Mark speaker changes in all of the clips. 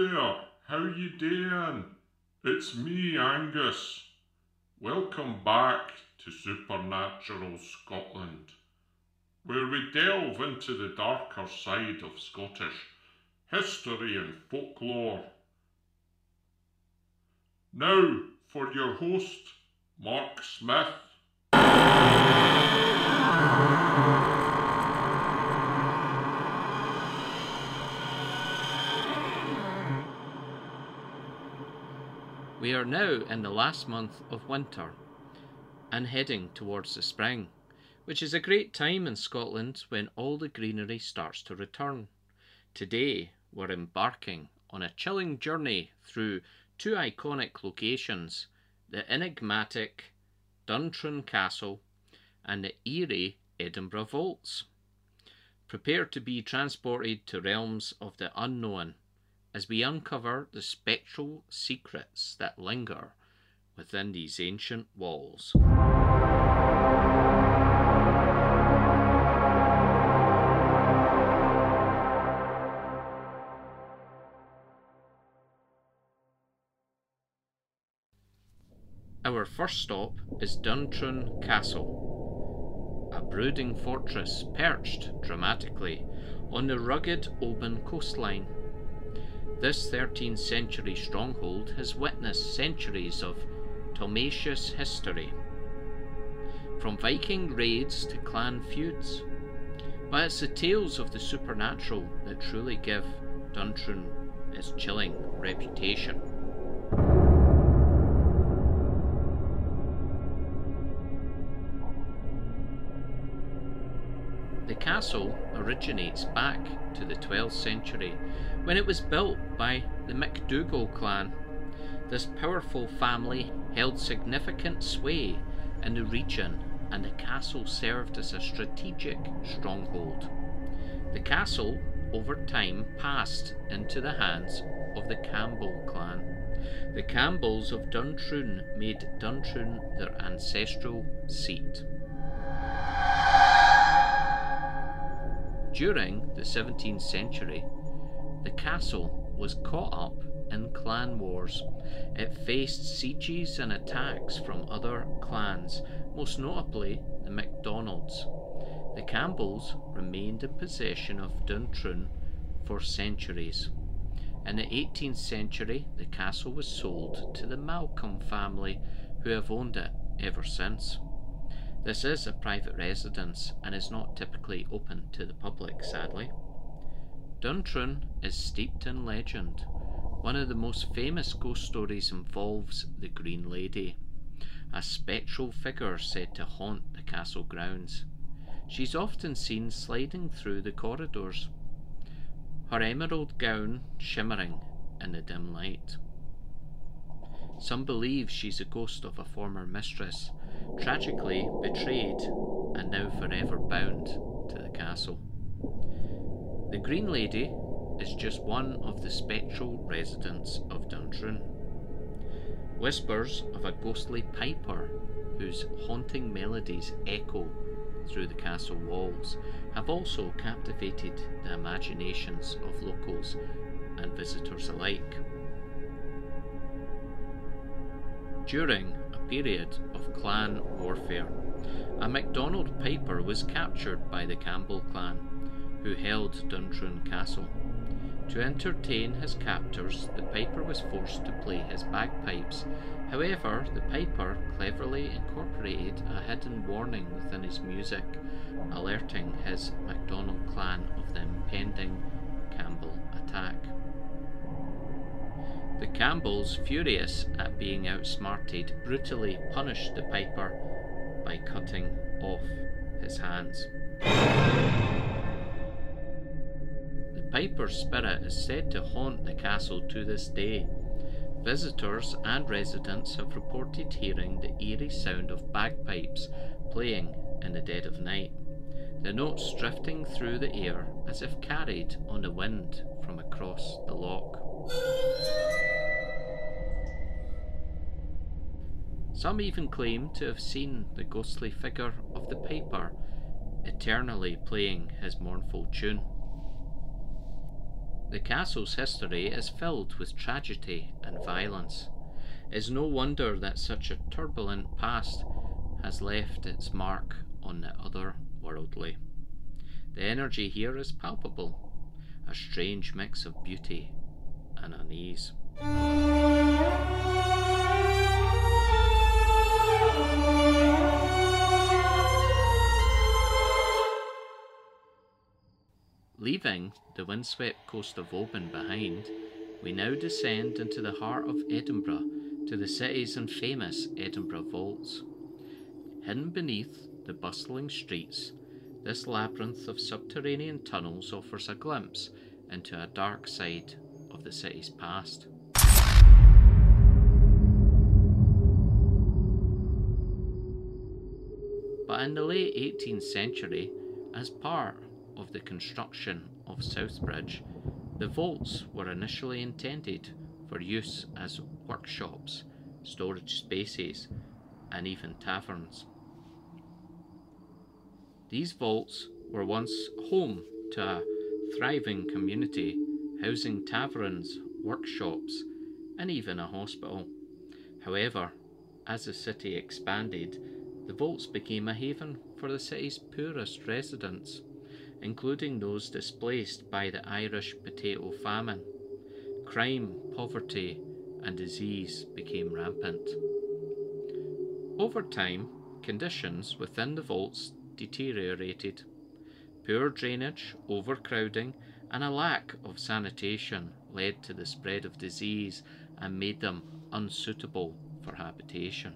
Speaker 1: there, how you doing? It's me, Angus. Welcome back to Supernatural Scotland, where we delve into the darker side of Scottish history and folklore. Now, for your host, Mark Smith.
Speaker 2: We are now in the last month of winter and heading towards the spring, which is a great time in Scotland when all the greenery starts to return. Today we're embarking on a chilling journey through two iconic locations, the enigmatic Duntrin Castle and the eerie Edinburgh Vaults. Prepare to be transported to realms of the unknown as we uncover the spectral secrets that linger within these ancient walls. Our first stop is Duntrin Castle, a brooding fortress perched dramatically on the rugged Oban coastline. This 13th century stronghold has witnessed centuries of tumultuous history, from Viking raids to clan feuds. But it's the tales of the supernatural that truly give Duntrin its chilling reputation. The castle originates back to the 12th century when it was built by the MacDougall clan. This powerful family held significant sway in the region and the castle served as a strategic stronghold. The castle over time passed into the hands of the Campbell clan. The Campbells of Duntrin made Duntrin their ancestral seat. During the 17th century, the castle was caught up in clan wars. It faced sieges and attacks from other clans, most notably the MacDonalds. The Campbells remained in possession of Duntrin for centuries. In the 18th century, the castle was sold to the Malcolm family, who have owned it ever since. This is a private residence and is not typically open to the public, sadly. Duntrin is steeped in legend. One of the most famous ghost stories involves the Green Lady, a spectral figure said to haunt the castle grounds. She's often seen sliding through the corridors, her emerald gown shimmering in the dim light. Some believe she's a ghost of a former mistress, tragically betrayed and now forever bound to the castle. The Green Lady is just one of the spectral residents of Duntrin. Whispers of a ghostly piper whose haunting melodies echo through the castle walls have also captivated the imaginations of locals and visitors alike. During a period of clan warfare, a MacDonald piper was captured by the Campbell clan, who held Duntrin Castle. To entertain his captors, the piper was forced to play his bagpipes. However, the piper cleverly incorporated a hidden warning within his music, alerting his MacDonald clan of the impending Campbell attack. The Campbells, furious at being outsmarted, brutally punished the piper by cutting off his hands. The piper's spirit is said to haunt the castle to this day. Visitors and residents have reported hearing the eerie sound of bagpipes playing in the dead of night, the notes drifting through the air as if carried on the wind from across the loch. Some even claim to have seen the ghostly figure of the piper eternally playing his mournful tune. The castle's history is filled with tragedy and violence. It's no wonder that such a turbulent past has left its mark on the otherworldly. The energy here is palpable, a strange mix of beauty and unease. Leaving the windswept coast of Oban behind, we now descend into the heart of Edinburgh to the city's infamous Edinburgh Vaults. Hidden beneath the bustling streets, this labyrinth of subterranean tunnels offers a glimpse into a dark side of the city's past. But in the late 18th century, as part of the construction of Southbridge, the vaults were initially intended for use as workshops, storage spaces, and even taverns. These vaults were once home to a thriving community, housing taverns, workshops, and even a hospital. However, as the city expanded, the vaults became a haven for the city's poorest residents, including those displaced by the Irish potato famine. Crime, poverty, and disease became rampant. Over time, conditions within the vaults deteriorated. Poor drainage, overcrowding, and a lack of sanitation led to the spread of disease and made them unsuitable for habitation.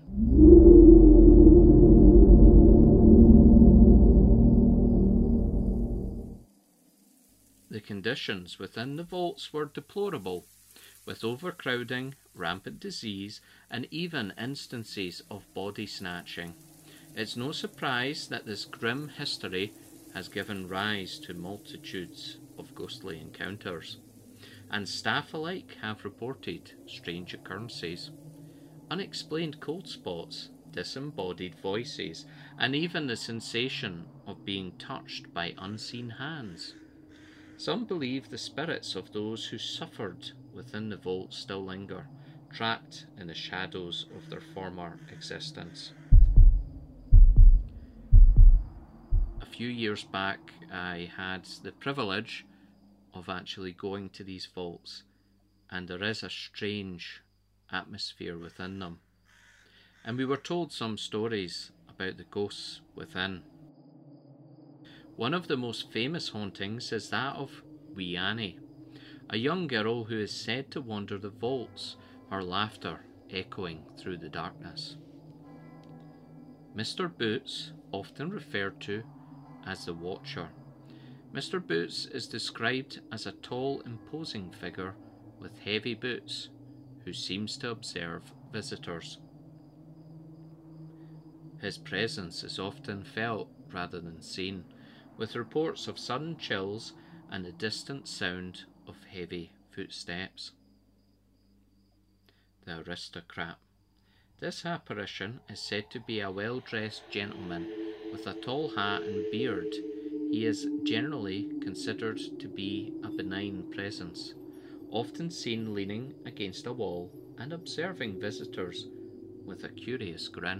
Speaker 2: The conditions within the vaults were deplorable, with overcrowding, rampant disease, and even instances of body snatching. It's no surprise that this grim history has given rise to multitudes of ghostly encounters, and staff alike have reported strange occurrences, unexplained cold spots, disembodied voices, and even the sensation of being touched by unseen hands. Some believe the spirits of those who suffered within the vault still linger, trapped in the shadows of their former existence. A few years back, I had the privilege of actually going to these vaults, and there is a strange atmosphere within them. And we were told some stories about the ghosts within. One of the most famous hauntings is that of Wee Annie, a young girl who is said to wander the vaults, her laughter echoing through the darkness. Mr. Boots, often referred to as the Watcher. Mr. Boots is described as a tall, imposing figure with heavy boots who seems to observe visitors. His presence is often felt rather than seen, with reports of sudden chills and the distant sound of heavy footsteps. The Aristocrat. This apparition is said to be a well-dressed gentleman with a tall hat and beard. He is generally considered to be a benign presence, often seen leaning against a wall and observing visitors with a curious grin.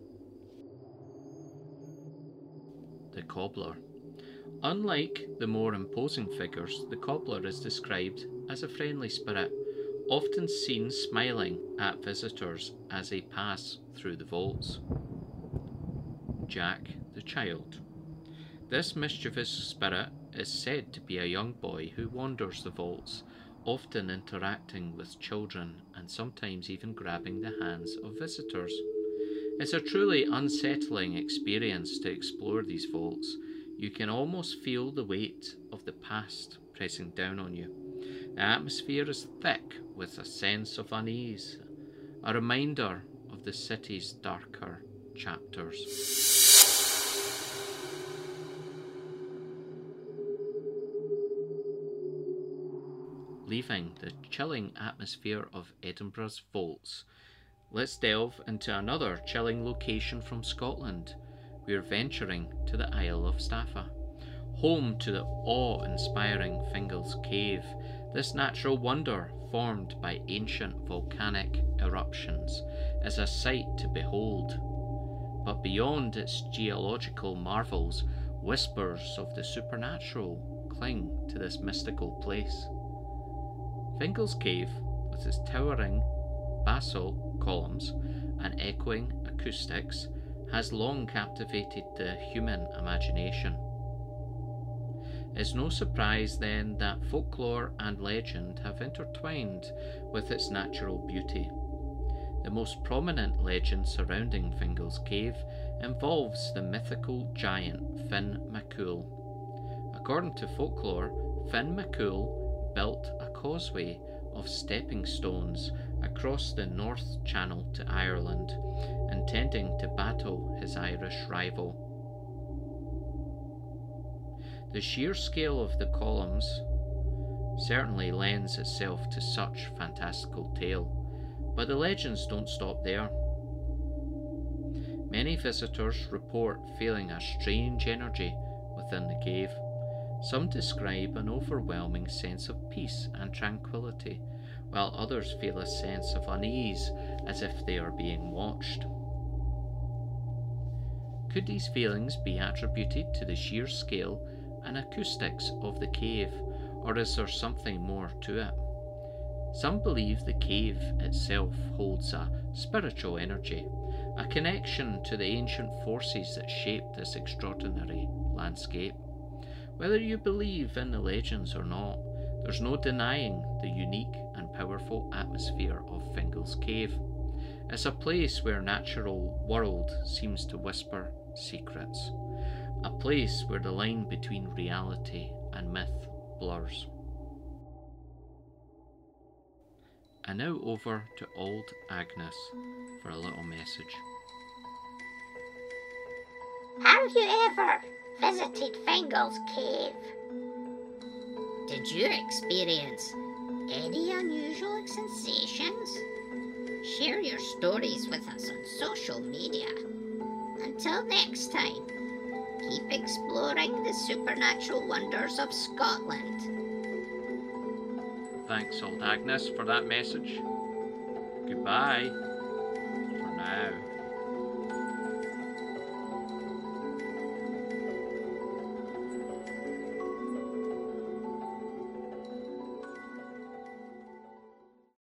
Speaker 2: The Cobbler. Unlike the more imposing figures, the cobbler is described as a friendly spirit, often seen smiling at visitors as they pass through the vaults. Jack the Child. This mischievous spirit is said to be a young boy who wanders the vaults, often interacting with children and sometimes even grabbing the hands of visitors. It's a truly unsettling experience to explore these vaults. You can almost feel the weight of the past pressing down on you. The atmosphere is thick with a sense of unease, a reminder of the city's darker chapters. Leaving the chilling atmosphere of Edinburgh's vaults, let's delve into another chilling location from Scotland. We're venturing to the Isle of Staffa, home to the awe-inspiring Fingal's Cave, This natural wonder, formed by ancient volcanic eruptions, is a sight to behold. But beyond its geological marvels, whispers of the supernatural cling to this mystical place. Fingal's Cave, with its towering basalt columns and echoing acoustics, has long captivated the human imagination. It's no surprise then that folklore and legend have intertwined with its natural beauty. The most prominent legend surrounding Fingal's Cave involves the mythical giant Finn McCool. According to folklore, Finn McCool built a causeway of stepping stones across the North Channel to Ireland, intending to battle his Irish rival. The sheer scale of the columns certainly lends itself to such fantastical tale, but the legends don't stop there. Many visitors report feeling a strange energy within the cave. Some describe an overwhelming sense of peace and tranquility, while others feel a sense of unease as if they are being watched. Could these feelings be attributed to the sheer scale and acoustics of the cave, or is there something more to it? Some believe the cave itself holds a spiritual energy, a connection to the ancient forces that shaped this extraordinary landscape. Whether you believe in the legends or not, there's no denying the unique and powerful atmosphere of Fingal's Cave. It's a place where natural world seems to whisper secrets, a place where the line between reality and myth blurs. And now over to old Agnes for a little message.
Speaker 3: Have you ever visited Fingal's Cave? Did you experience any unusual sensations? Share your stories with us on social media. Until next time, keep exploring the supernatural wonders of Scotland.
Speaker 2: Thanks, old Agnes, for that message. Goodbye for now.